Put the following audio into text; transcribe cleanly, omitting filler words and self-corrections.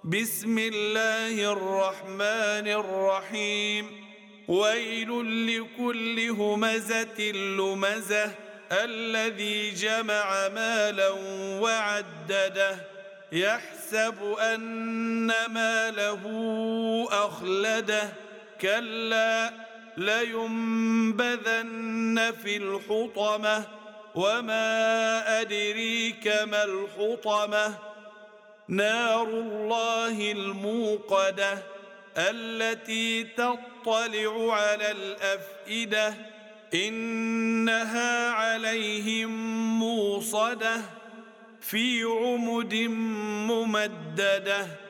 بسم الله الرحمن الرحيم ويل لكل همزة لمزة الذي جمع مالا وعدده يحسب أن ماله أخلده كلا لينبذن في الحطمة وما أدريك ما الحطمة نار الله الموقدة التي تطلع على الأفئدة إنها عليهم موصدة في عمد ممددة